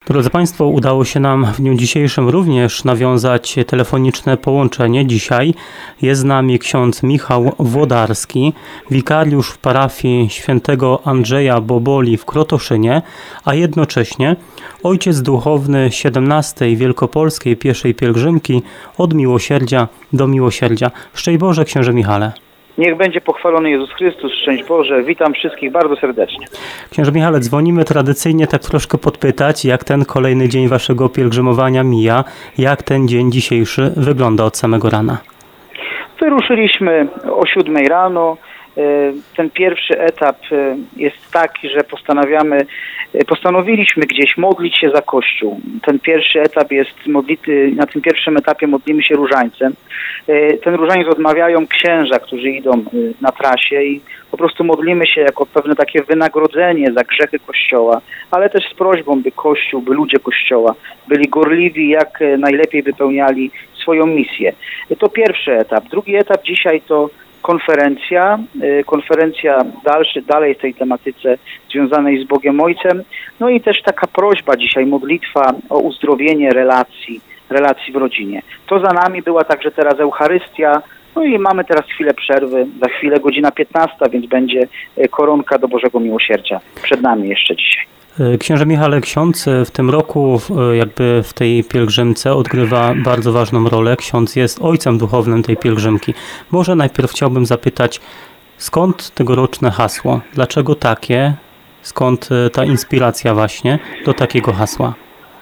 Drodzy Państwo, udało się nam w dniu dzisiejszym również nawiązać telefoniczne połączenie. Dzisiaj jest z nami ksiądz Michał Włodarski, wikariusz w parafii świętego Andrzeja Boboli w Krotoszynie, a jednocześnie ojciec duchowny 17. Wielkopolskiej pieszej pielgrzymki od miłosierdzia do miłosierdzia. Szczęść Boże, księże Michale. Niech będzie pochwalony Jezus Chrystus, szczęść Boże. Witam wszystkich bardzo serdecznie. Księże Michale, dzwonimy tradycyjnie tak troszkę podpytać, jak ten kolejny dzień waszego pielgrzymowania mija, jak ten dzień dzisiejszy wygląda od samego rana. Wyruszyliśmy o 7 rano. Ten pierwszy etap jest taki, że postanowiliśmy gdzieś modlić się za Kościół. Ten pierwszy etap jest modlity, na tym pierwszym etapie modlimy się różańcem. Ten różaniec odmawiają księża, którzy idą na trasie i po prostu modlimy się jako pewne takie wynagrodzenie za grzechy Kościoła, ale też z prośbą, by Kościół, by ludzie Kościoła byli gorliwi, jak najlepiej wypełniali swoją misję. To pierwszy etap. Drugi etap dzisiaj to konferencja dalej w tej tematyce związanej z Bogiem Ojcem. No i też taka prośba dzisiaj, modlitwa o uzdrowienie relacji w rodzinie. To za nami była także teraz Eucharystia, no i mamy teraz chwilę przerwy, za chwilę godzina 15, więc będzie koronka do Bożego Miłosierdzia. Przed nami jeszcze dzisiaj. Księże Michale, ksiądz w tym roku jakby w tej pielgrzymce odgrywa bardzo ważną rolę. Ksiądz jest ojcem duchownym tej pielgrzymki. Może najpierw chciałbym zapytać, skąd tegoroczne hasło? Dlaczego takie? Skąd ta inspiracja właśnie do takiego hasła?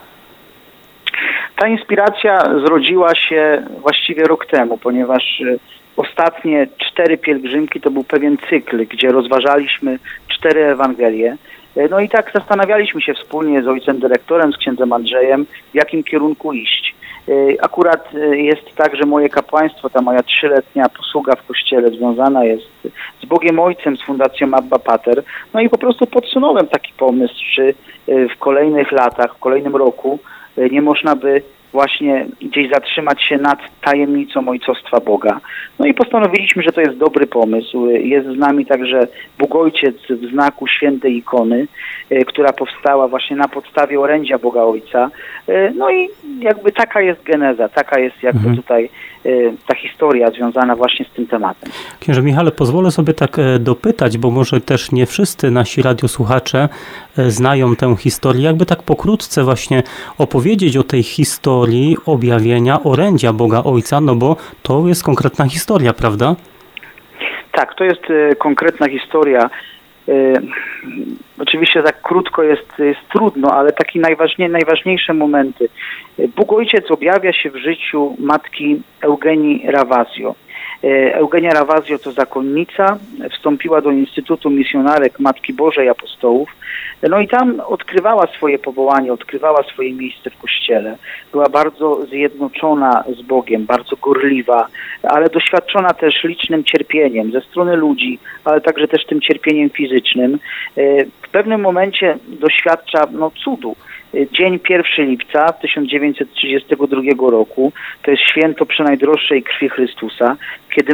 Ta inspiracja zrodziła się właściwie rok temu, ponieważ ostatnie 4 pielgrzymki to był pewien cykl, gdzie rozważaliśmy 4 Ewangelie. No i tak zastanawialiśmy się wspólnie z ojcem dyrektorem, z księdzem Andrzejem, w jakim kierunku iść. Akurat jest tak, że moje kapłaństwo, ta moja 3-letnia posługa w kościele związana jest z Bogiem Ojcem, z Fundacją Abba Pater. No i po prostu podsunąłem taki pomysł, czy w kolejnych latach, w kolejnym roku nie można by właśnie gdzieś zatrzymać się nad tajemnicą ojcostwa Boga. No i postanowiliśmy, że to jest dobry pomysł. Jest z nami także Bóg Ojciec w znaku świętej ikony, która powstała właśnie na podstawie orędzia Boga Ojca. No i jakby taka jest geneza, taka jest jakby tutaj ta historia związana właśnie z tym tematem. Księże Michale, pozwolę sobie tak dopytać, bo może też nie wszyscy nasi radiosłuchacze znają tę historię. Jakby tak pokrótce właśnie opowiedzieć o tej historii objawienia orędzia Boga Ojca, no bo to jest konkretna historia, prawda? Tak, to jest konkretna historia. Oczywiście tak krótko jest trudno, ale takie najważniejsze momenty. Bóg Ojciec objawia się w życiu matki Eugenii Ravasio. Eugenia Ravasio to zakonnica, wstąpiła do Instytutu Misjonarek Matki Bożej Apostołów. No i tam odkrywała swoje powołanie, odkrywała swoje miejsce w Kościele. Była bardzo zjednoczona z Bogiem, bardzo gorliwa, ale doświadczona też licznym cierpieniem ze strony ludzi, ale także też tym cierpieniem fizycznym. W pewnym momencie doświadcza cudu. Dzień 1 lipca 1932 roku, to jest święto przenajdroższej krwi Chrystusa, kiedy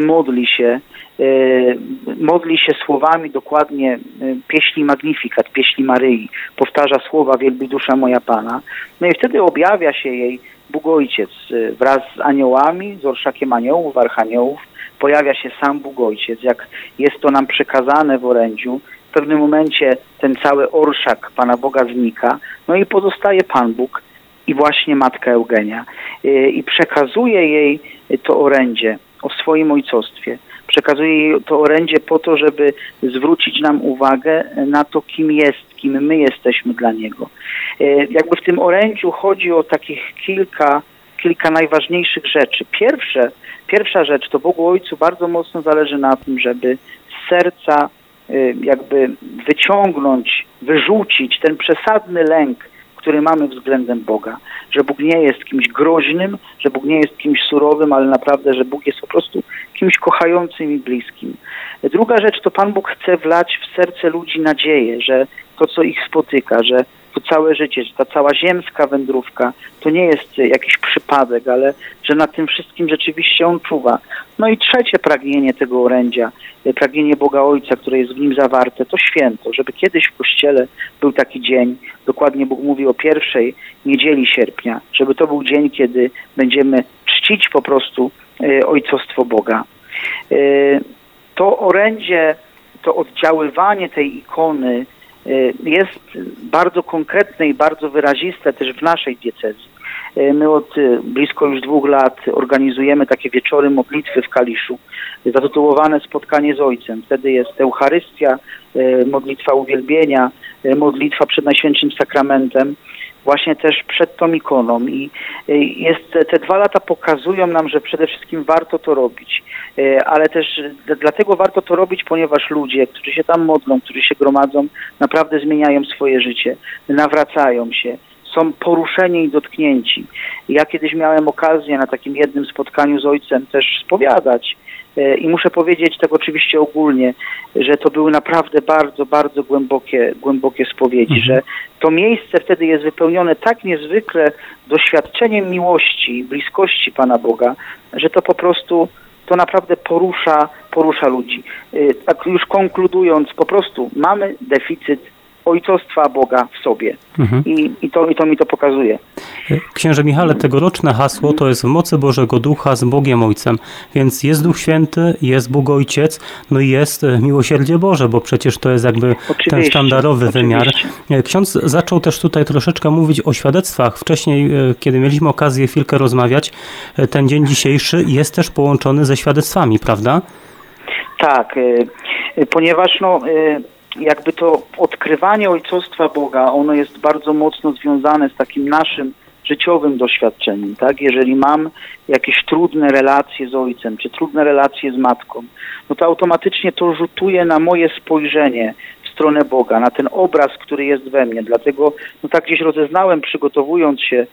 modli się słowami dokładnie pieśni Magnificat, pieśni Maryi, powtarza słowa wielbi dusza moja Pana. No i wtedy objawia się jej Bóg Ojciec wraz z aniołami, z orszakiem aniołów, archaniołów, pojawia się sam Bóg Ojciec, jak jest to nam przekazane w orędziu. W pewnym momencie ten cały orszak Pana Boga znika, no i pozostaje Pan Bóg i właśnie Matka Eugenia. I przekazuje jej to orędzie o swoim ojcostwie. Przekazuje jej to orędzie po to, żeby zwrócić nam uwagę na to, kim jest, kim my jesteśmy dla Niego. Jakby w tym orędziu chodzi o takich kilka najważniejszych rzeczy. Pierwsza rzecz to Bogu Ojcu bardzo mocno zależy na tym, żeby z serca jakby wyciągnąć, wyrzucić ten przesadny lęk, który mamy względem Boga. Że Bóg nie jest kimś groźnym, że Bóg nie jest kimś surowym, ale naprawdę, że Bóg jest po prostu kimś kochającym i bliskim. Druga rzecz to Pan Bóg chce wlać w serce ludzi nadzieję, że to, co ich spotyka, że to całe życie, że ta cała ziemska wędrówka to nie jest jakiś przypadek, ale że nad tym wszystkim rzeczywiście On czuwa. No i trzecie pragnienie tego orędzia, pragnienie Boga Ojca, które jest w nim zawarte, to święto, żeby kiedyś w Kościele był taki dzień, dokładnie Bóg mówi o pierwszej niedzieli sierpnia, żeby to był dzień, kiedy będziemy czcić po prostu ojcostwo Boga. To orędzie, to oddziaływanie tej ikony jest bardzo konkretne i bardzo wyraziste też w naszej diecezji. My od blisko już 2 lat organizujemy takie wieczory modlitwy w Kaliszu, zatytułowane Spotkanie z Ojcem. Wtedy jest Eucharystia, modlitwa uwielbienia, modlitwa przed Najświętszym Sakramentem, właśnie też przed tą ikoną. I te 2 lata pokazują nam, że przede wszystkim warto to robić. Ale też dlatego warto to robić, ponieważ ludzie, którzy się tam modlą, którzy się gromadzą, naprawdę zmieniają swoje życie, nawracają się, są poruszeni i dotknięci. Ja kiedyś miałem okazję na takim jednym spotkaniu z Ojcem też spowiadać i muszę powiedzieć tak oczywiście ogólnie, że to były naprawdę bardzo, bardzo głębokie spowiedzi, że to miejsce wtedy jest wypełnione tak niezwykle doświadczeniem miłości, bliskości Pana Boga, że to po prostu to naprawdę porusza ludzi. Tak już konkludując, po prostu mamy deficyt ojcostwa Boga w sobie. I to mi to pokazuje. Księże Michale, tegoroczne hasło to jest w mocy Bożego Ducha z Bogiem Ojcem. Więc jest Duch Święty, jest Bóg Ojciec, no i jest miłosierdzie Boże, bo przecież to jest jakby ten sztandarowy wymiar. Ksiądz zaczął też tutaj troszeczkę mówić o świadectwach. Wcześniej, kiedy mieliśmy okazję chwilkę rozmawiać, ten dzień dzisiejszy jest też połączony ze świadectwami, prawda? Tak, ponieważ jakby to odkrywanie ojcostwa Boga, ono jest bardzo mocno związane z takim naszym życiowym doświadczeniem, tak? Jeżeli mam jakieś trudne relacje z ojcem, czy trudne relacje z matką, no to automatycznie to rzutuje na moje spojrzenie w stronę Boga, na ten obraz, który jest we mnie. Dlatego tak gdzieś rozeznałem, przygotowując się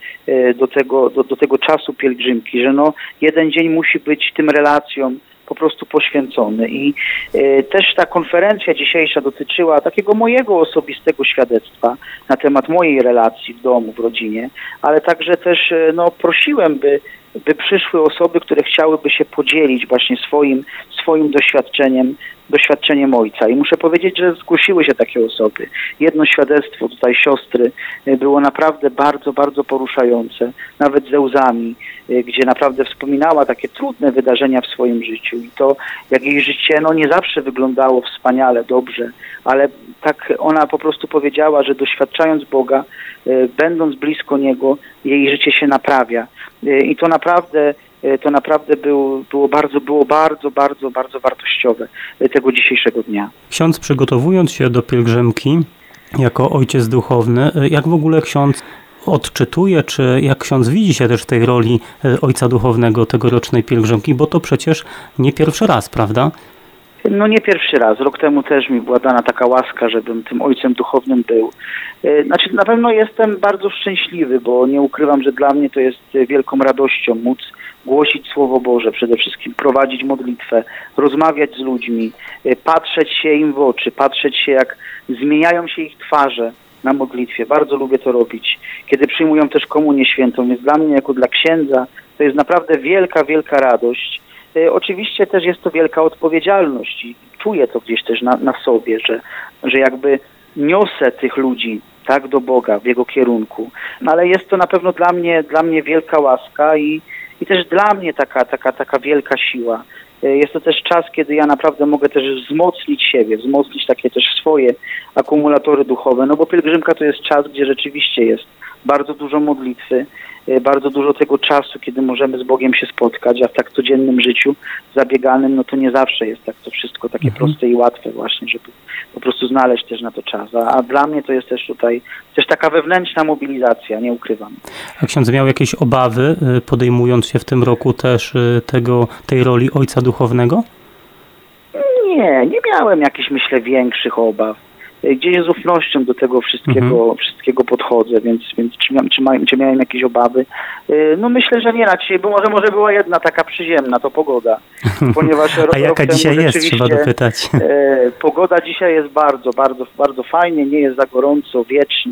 do tego czasu pielgrzymki, że jeden dzień musi być tym relacjom po prostu poświęcony. I też ta konferencja dzisiejsza dotyczyła takiego mojego osobistego świadectwa na temat mojej relacji w domu, w rodzinie, ale także też prosiłem, by przyszły osoby, które chciałyby się podzielić właśnie swoim doświadczeniem ojca. I muszę powiedzieć, że zgłosiły się takie osoby. Jedno świadectwo tutaj siostry było naprawdę bardzo, bardzo poruszające, nawet ze łzami, gdzie naprawdę wspominała takie trudne wydarzenia w swoim życiu i to, jak jej życie nie zawsze wyglądało wspaniale, dobrze, ale tak ona po prostu powiedziała, że doświadczając Boga, będąc blisko Niego, jej życie się naprawia. I to naprawdę było bardzo wartościowe tego dzisiejszego dnia. Ksiądz, przygotowując się do pielgrzymki jako ojciec duchowny, jak w ogóle ksiądz odczytuje, czy jak ksiądz widzi się też w tej roli ojca duchownego tegorocznej pielgrzymki, bo to przecież nie pierwszy raz, prawda? Nie pierwszy raz. Rok temu też mi była dana taka łaska, żebym tym ojcem duchownym był. Na pewno jestem bardzo szczęśliwy, bo nie ukrywam, że dla mnie to jest wielką radością móc głosić Słowo Boże, przede wszystkim prowadzić modlitwę, rozmawiać z ludźmi, patrzeć się im w oczy, patrzeć się, jak zmieniają się ich twarze na modlitwie. Bardzo lubię to robić. Kiedy przyjmują też komunię świętą, więc dla mnie, jako dla księdza, to jest naprawdę wielka, wielka radość. Oczywiście też jest to wielka odpowiedzialność i czuję to gdzieś też na sobie, że jakby niosę tych ludzi tak do Boga, w Jego kierunku. Ale jest to na pewno dla mnie wielka łaska i też dla mnie taka wielka siła. Jest to też czas, kiedy ja naprawdę mogę też wzmocnić siebie, wzmocnić takie też swoje akumulatory duchowe, bo pielgrzymka to jest czas, gdzie rzeczywiście jest bardzo dużo modlitwy, bardzo dużo tego czasu, kiedy możemy z Bogiem się spotkać, a w tak codziennym życiu zabieganym, to nie zawsze jest tak to wszystko takie proste i łatwe właśnie, żeby po prostu znaleźć też na to czas. A dla mnie to jest też tutaj też taka wewnętrzna mobilizacja, nie ukrywam. A ksiądz miał jakieś obawy, podejmując się w tym roku też tej roli ojca duchownego? Nie miałem jakichś, myślę, większych obaw. Gdzieś z ufnością do tego wszystkiego podchodzę, więc czy miałem jakieś obawy? Myślę, że nie raczej, bo może była jedna taka przyziemna, to pogoda. Ponieważ A jaka dzisiaj jest, trzeba dopytać. Pogoda dzisiaj jest bardzo, bardzo, bardzo fajnie, nie jest za gorąco, wiecznie,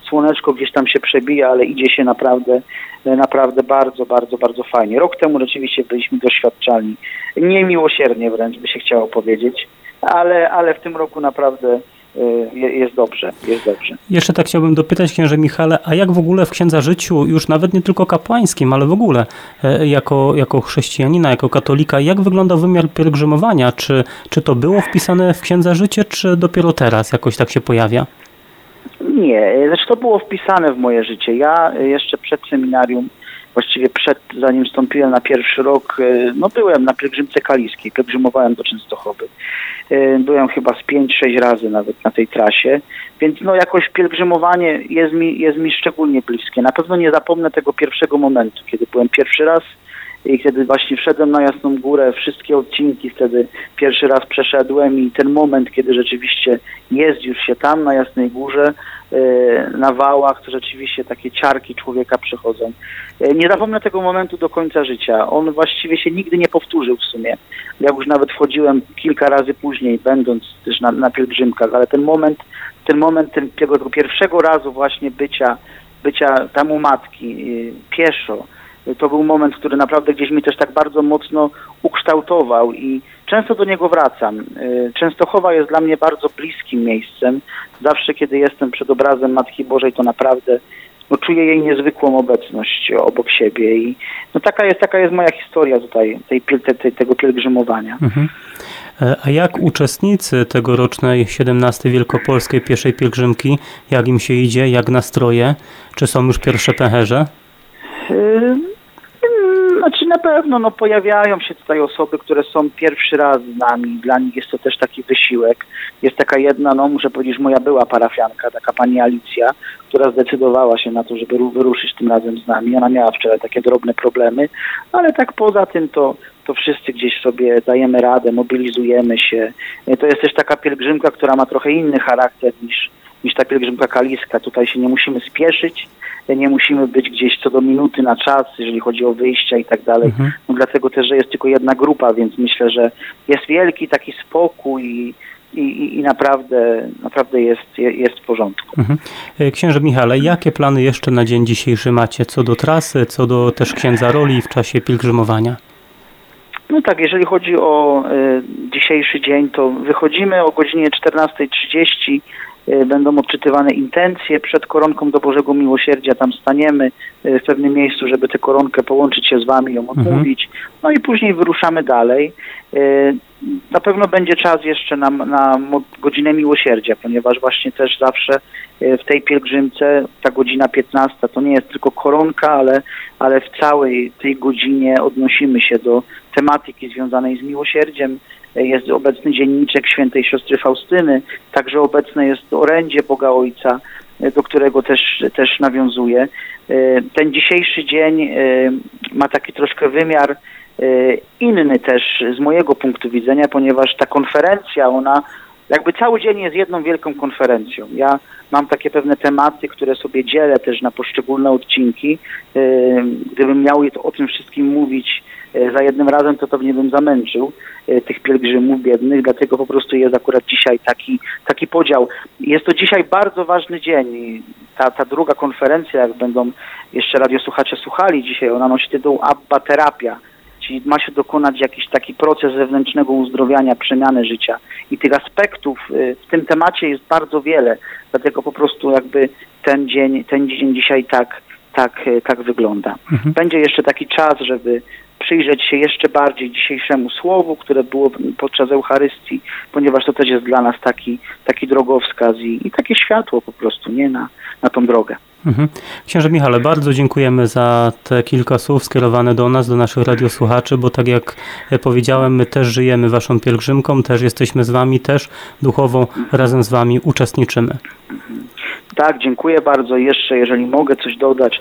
słoneczko gdzieś tam się przebija, ale idzie się naprawdę bardzo, bardzo, bardzo fajnie. Rok temu rzeczywiście byliśmy doświadczalni. Niemiłosiernie wręcz by się chciało powiedzieć, ale w tym roku naprawdę jest dobrze, jest dobrze. Jeszcze tak chciałbym dopytać, księże Michale, a jak w ogóle w księdza życiu, już nawet nie tylko kapłańskim, ale w ogóle jako chrześcijanina, jako katolika, jak wygląda wymiar pielgrzymowania? Czy to było wpisane w księdza życie, czy dopiero teraz jakoś tak się pojawia? Nie, znaczy to było wpisane w moje życie. Ja jeszcze przed seminarium, właściwie zanim wstąpiłem na pierwszy rok, byłem na pielgrzymce kaliskiej, pielgrzymowałem do Częstochowy. Byłem chyba z 5-6 razy nawet na tej trasie, więc jakoś pielgrzymowanie jest mi szczególnie bliskie. Na pewno nie zapomnę tego pierwszego momentu, kiedy byłem pierwszy raz i kiedy właśnie wszedłem na Jasną Górę, wszystkie odcinki wtedy pierwszy raz przeszedłem i ten moment, kiedy rzeczywiście jest już się tam na Jasnej Górze, na wałach, to rzeczywiście takie ciarki człowieka przechodzą. Nie zapomnę tego momentu do końca życia. On właściwie się nigdy nie powtórzył w sumie. Ja już nawet wchodziłem kilka razy później, będąc też na pielgrzymkach, ale ten moment tego pierwszego razu właśnie bycia tam u matki, pieszo, to był moment, który naprawdę gdzieś mi też tak bardzo mocno ukształtował i często do niego wracam. Częstochowa jest dla mnie bardzo bliskim miejscem. Zawsze, kiedy jestem przed obrazem Matki Bożej, to naprawdę czuję jej niezwykłą obecność obok siebie i taka jest moja historia tutaj, tego pielgrzymowania. Mhm. A jak uczestnicy tegorocznej 17. Wielkopolskiej pieszej pielgrzymki, jak im się idzie, jak nastroje? Czy są już pierwsze pęcherze? Znaczy na pewno pojawiają się tutaj osoby, które są pierwszy raz z nami. Dla nich jest to też taki wysiłek. Jest taka jedna, muszę powiedzieć, moja była parafianka, taka pani Alicja, która zdecydowała się na to, żeby wyruszyć tym razem z nami. Ona miała wczoraj takie drobne problemy, ale tak poza tym to wszyscy gdzieś sobie dajemy radę, mobilizujemy się. To jest też taka pielgrzymka, która ma trochę inny charakter niż ta pielgrzymka kaliska. Tutaj się nie musimy spieszyć, nie musimy być gdzieś co do minuty na czas, jeżeli chodzi o wyjścia i tak dalej. Dlatego też, że jest tylko jedna grupa, więc myślę, że jest wielki taki spokój i naprawdę jest w porządku. Księże Michale, jakie plany jeszcze na dzień dzisiejszy macie? Co do trasy, co do też księdza roli w czasie pielgrzymowania? Jeżeli chodzi o dzisiejszy dzień, to wychodzimy o godzinie 14:30. Będą odczytywane intencje przed koronką do Bożego Miłosierdzia. Tam staniemy w pewnym miejscu, żeby tę koronkę połączyć się z wami, ją odmówić. I później wyruszamy dalej. Na pewno będzie czas jeszcze na godzinę miłosierdzia, ponieważ właśnie też zawsze w tej pielgrzymce ta godzina 15 to nie jest tylko koronka, ale w całej tej godzinie odnosimy się do tematyki związanej z miłosierdziem. Jest obecny dzienniczek świętej siostry Faustyny, także obecne jest orędzie Boga Ojca, do którego też nawiązuje. Ten dzisiejszy dzień ma taki troszkę wymiar inny też z mojego punktu widzenia, ponieważ ta konferencja, ona jakby cały dzień jest jedną wielką konferencją. Ja mam takie pewne tematy, które sobie dzielę też na poszczególne odcinki. Gdybym miał o tym wszystkim mówić za jednym razem, to pewnie bym zamęczył tych pielgrzymów biednych, dlatego po prostu jest akurat dzisiaj taki podział. Jest to dzisiaj bardzo ważny dzień. Ta druga konferencja, jak będą jeszcze radiosłuchacze słuchali dzisiaj, ona nosi tytuł Abba Terapia, czyli ma się dokonać jakiś taki proces wewnętrznego uzdrowienia, przemiany życia. I tych aspektów w tym temacie jest bardzo wiele, dlatego po prostu jakby ten dzień dzisiaj tak wygląda. Będzie jeszcze taki czas, żeby przyjrzeć się jeszcze bardziej dzisiejszemu słowu, które było podczas Eucharystii, ponieważ to też jest dla nas taki drogowskaz i takie światło po prostu, nie na tą drogę. Księże Michale, bardzo dziękujemy za te kilka słów skierowane do nas, do naszych radiosłuchaczy, bo tak jak powiedziałem, my też żyjemy waszą pielgrzymką, też jesteśmy z wami, też duchowo razem z wami uczestniczymy. Tak, dziękuję bardzo. Jeszcze jeżeli mogę coś dodać,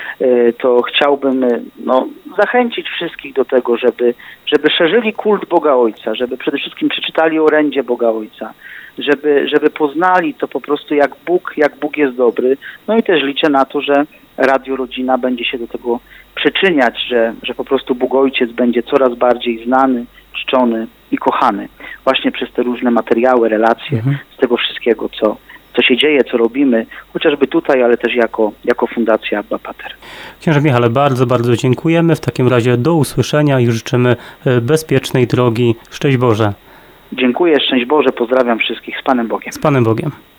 to chciałbym zachęcić wszystkich do tego, żeby szerzyli kult Boga Ojca, żeby przede wszystkim przeczytali orędzie Boga Ojca, żeby poznali to po prostu jak Bóg jest dobry. I też liczę na to, że Radio Rodzina będzie się do tego przyczyniać, że po prostu Bóg Ojciec będzie coraz bardziej znany, czczony i kochany właśnie przez te różne materiały, relacje, z tego wszystkiego, co co się dzieje, co robimy, chociażby tutaj, ale też jako Fundacja Abba Pater. Księże Michale, bardzo, bardzo dziękujemy. W takim razie do usłyszenia i życzymy bezpiecznej drogi. Szczęść Boże. Dziękuję, szczęść Boże, pozdrawiam wszystkich, z Panem Bogiem. Z Panem Bogiem.